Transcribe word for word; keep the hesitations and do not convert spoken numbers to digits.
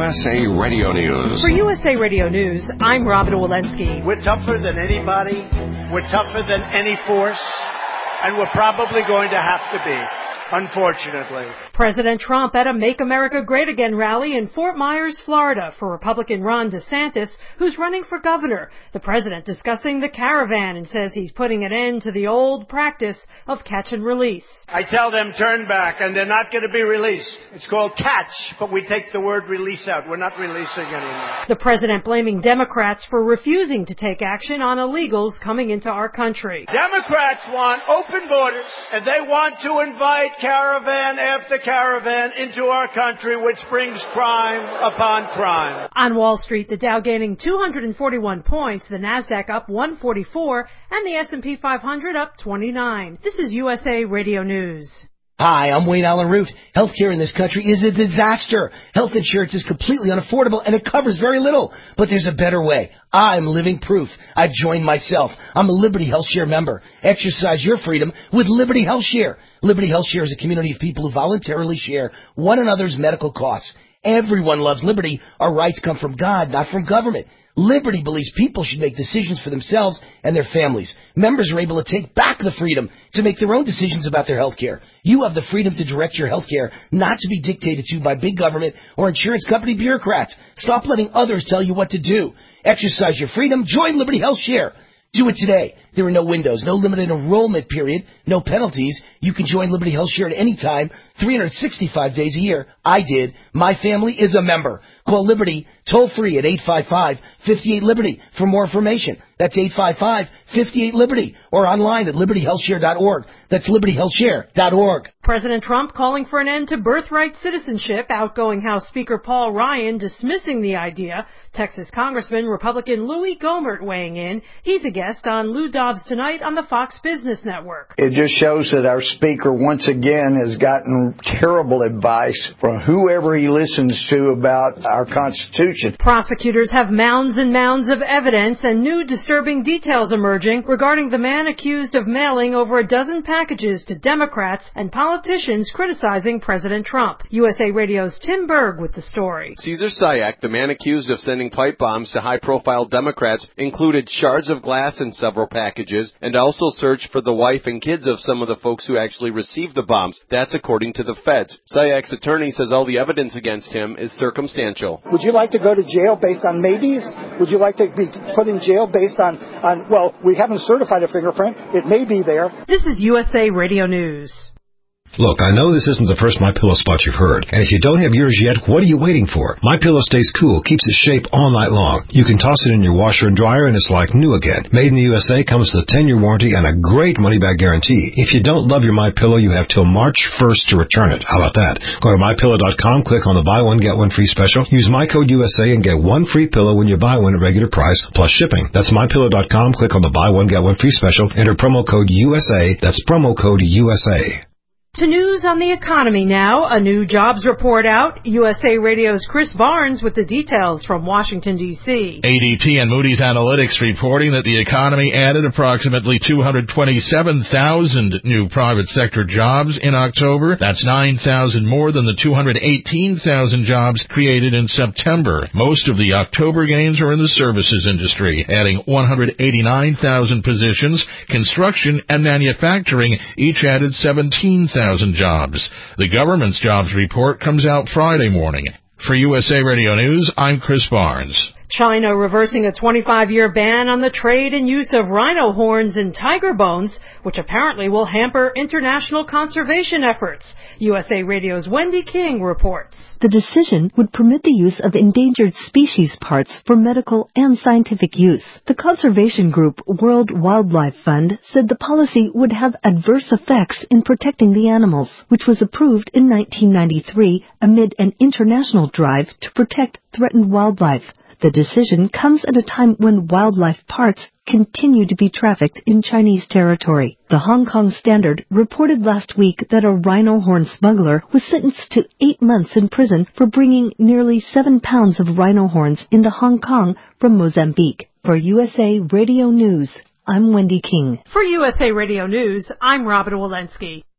U S A Radio News. For U S A Radio News, I'm Robin Walensky. We're tougher than anybody. We're tougher than any force. And we're probably going to have to be, unfortunately. President Trump at a Make America Great Again rally in Fort Myers, Florida, for Republican Ron DeSantis, who's running for governor. The president discussing the caravan and says he's putting an end to the old practice of catch and release. I tell them turn back, and they're not going to be released. It's called catch, but we take the word release out. We're not releasing anymore. The president blaming Democrats for refusing to take action on illegals coming into our country. Democrats want open borders, and they want to invite caravan after caravan into our country, which brings crime upon crime. On Wall Street, the Dow gaining two hundred forty-one points, the Nasdaq up one forty-four, and the S and P five hundred up twenty-nine. This is U S A Radio News. Hi, I'm Wayne Allen Root. Healthcare in this country is a disaster. Health insurance is completely unaffordable, and it covers very little. But there's a better way. I'm living proof. I joined myself. I'm a Liberty Health Share member. Exercise your freedom with Liberty Health Share. Liberty Health Share is a community of people who voluntarily share one another's medical costs. Everyone loves liberty. Our rights come from God, not from government. Liberty believes people should make decisions for themselves and their families. Members are able to take back the freedom to make their own decisions about their health care. You have the freedom to direct your health care, not to be dictated to by big government or insurance company bureaucrats. Stop letting others tell you what to do. Exercise your freedom. Join Liberty Health Share. Do it today. There are no windows, no limited enrollment period, no penalties. You can join Liberty Health Share at any time, three hundred sixty-five days a year. I did. My family is a member. Call Liberty toll free at eight five five, five eight, Liberty for more information. That's eight five five, five eight, Liberty or online at liberty health share dot org. That's liberty health share dot org. President Trump calling for an end to birthright citizenship. Outgoing House Speaker Paul Ryan dismissing the idea. Texas Congressman Republican Louis Gohmert weighing in. He's a guest on Lou Dobbs Tonight on the Fox Business Network. It just shows that our speaker once again has gotten terrible advice from whoever he listens to about our Constitution. Prosecutors have mounds and mounds of evidence and new disturbing details emerging regarding the man accused of mailing over a dozen packages to Democrats and politicians criticizing President Trump. U S A Radio's Tim Berg with the story. Cesar Sayak, the man accused of sending pipe bombs to high-profile Democrats, included shards of glass in several packages and also searched for the wife and kids of some of the folks who actually received the bombs. That's according to the feds. Sayak's attorney says all the evidence against him is circumstantial. Would you like to go to jail based on maybes? Would you like to be put in jail based on, on well, we haven't certified a fingerprint. It may be there. This is U S A Radio News. Look, I know this isn't the first MyPillow spot you've heard, and if you don't have yours yet, what are you waiting for? MyPillow stays cool, keeps its shape all night long. You can toss it in your washer and dryer, and it's like new again. Made in the U S A, comes with a ten-year warranty and a great money-back guarantee. If you don't love your MyPillow, you have till March first to return it. How about that? Go to my pillow dot com, click on the buy one, get one free special. Use my code U S A and get one free pillow when you buy one at regular price, plus shipping. That's my pillow dot com, click on the buy one, get one free special. Enter promo code U S A. That's promo code U S A. To news on the economy now, a new jobs report out. U S A Radio's Chris Barnes with the details from Washington, D C A D P and Moody's Analytics reporting that the economy added approximately two hundred twenty-seven thousand new private sector jobs in October. That's nine thousand more than the two hundred eighteen thousand jobs created in September. Most of the October gains are in the services industry, adding one hundred eighty-nine thousand positions. Construction and manufacturing each added seventeen thousand jobs. The government's jobs report comes out Friday morning. For U S A Radio News, I'm Chris Barnes. China reversing a twenty-five-year ban on the trade and use of rhino horns and tiger bones, which apparently will hamper international conservation efforts. U S A Radio's Wendy King reports. The decision would permit the use of endangered species parts for medical and scientific use. The conservation group World Wildlife Fund said the policy would have adverse effects in protecting the animals, which was approved in nineteen ninety-three amid an international drive to protect threatened wildlife. The decision comes at a time when wildlife parts continue to be trafficked in Chinese territory. The Hong Kong Standard reported last week that a rhino horn smuggler was sentenced to eight months in prison for bringing nearly seven pounds of rhino horns into Hong Kong from Mozambique. For U S A Radio News, I'm Wendy King. For U S A Radio News, I'm Robin Walensky.